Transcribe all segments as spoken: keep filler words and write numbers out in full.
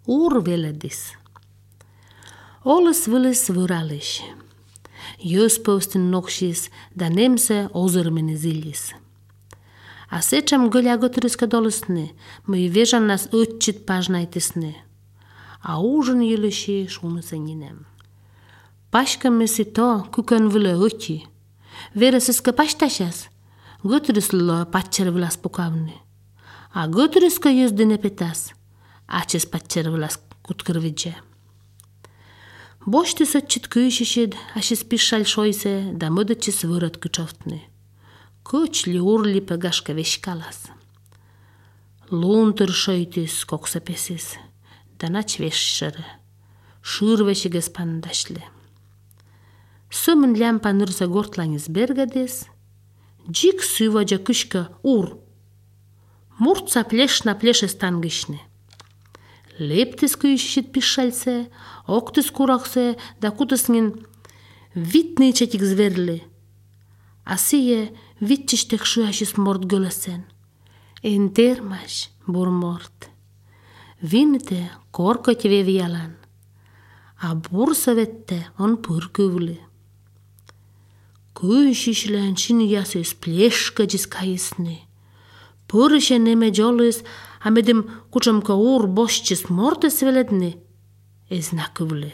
Ur veledis. Olas vilis vyrališ. Jos postin nokšis da nemse ozrmeni zilis. A sečam gölja gotoriska dolesne, my wieżan nas odczyt pażnajtysny. A užin jiliši šūnusaninem. Paškami si to, kukan vile oči. Verasiska paštašas, gotorislo patčer vilas pukavni. A gotoriska jezdine pitas, ačes patčer vilas kutkrvidže. Boštis odčit küüšišid, ašis pišal šoise, da mõdõtšis võrad küčoftni. Kõčli urli pegaška veškalas. Luuntur šoitis koksapesis. Danach veššere. Šırvešiges pandašli. Sõmın lämpa nırsa gortlanis bergades. Džik syvadža küška ur. Murtsa plešna plešes tangišni. Leptis küüšišit pišalse, oktis kurakse, da kutasngin vitnīčetik zverli. Asije vitčištek šuašis mort gölesen. Entermaš bur mort. Vinite korkoti vevjalan, a bursavette on purkuvli. Küüšišlään šinijasys pleškadžis kajisni. Purše neme džolis, a medim kučamka ur boščis mortes veledni, eznakuvli.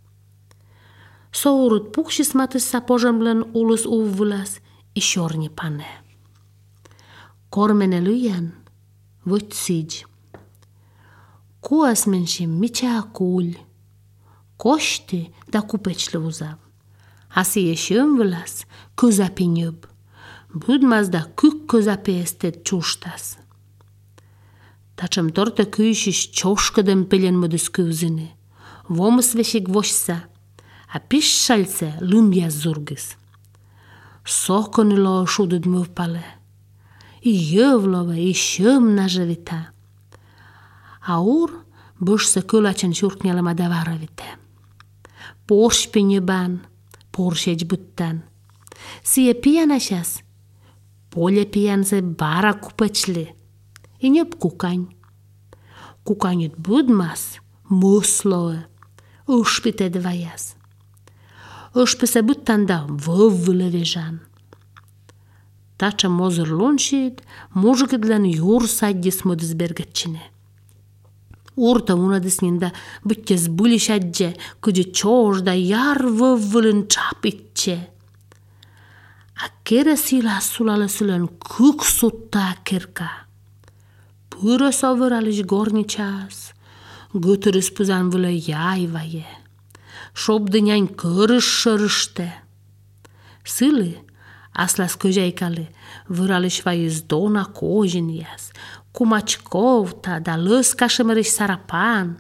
Sourut pukšis matissa požamlan ulus uvvulas i šorni pane. Kormene lüjan, võtsidž. Kuas menši mičaa kuul, košti da kupečlivuzav. Asi ješõmvilas kõzapinjub, budmas da kükk kõzapeested tšuštas. Tačam torte küüšis tšoškadem peljen mõdus küüzini, vomus vešik vošsa, a pišalse lumjas zurgis. Sokonilo šudud mõvpale, i jõvlove i šõm nažavita. A ur bășsă călacen șurkneala madavarăvite. Porșpinje ban, porșeci buttan. Sie pian așas, pole pian se bara kupăčli. I njep kukani. Kukanjit budmas, muslove, ušpite dvajas. Ušpi se buttan da văvvile vežan. Tača mozor lunšit, mužgidlan jur saddis modis bergătčine. Urta una desninda bytjes bulišadje, kudje čožda jar văvvălân čapitče. A kere sila sulala sulan kuksutta kirka. Pyră sovărališ gorničas, gătăris puzan vălă jaivaje. Šobdănean cărăș šărște. Sili, aslas căjaicale, vărališ vaiz dona kožinjas, kumačkovta, da lăs kašemeriš sarapan.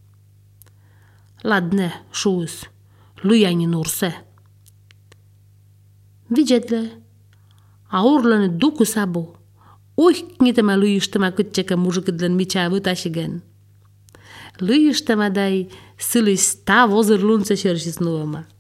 Ladne, šūs, lujani nurse. Vidjedle, a urlane duku sabu, uihknitema lujištema kütčeka mužukidlen mičaa võtašigen. Lujištema dai silis ta vozor lunce šeršis nuoma.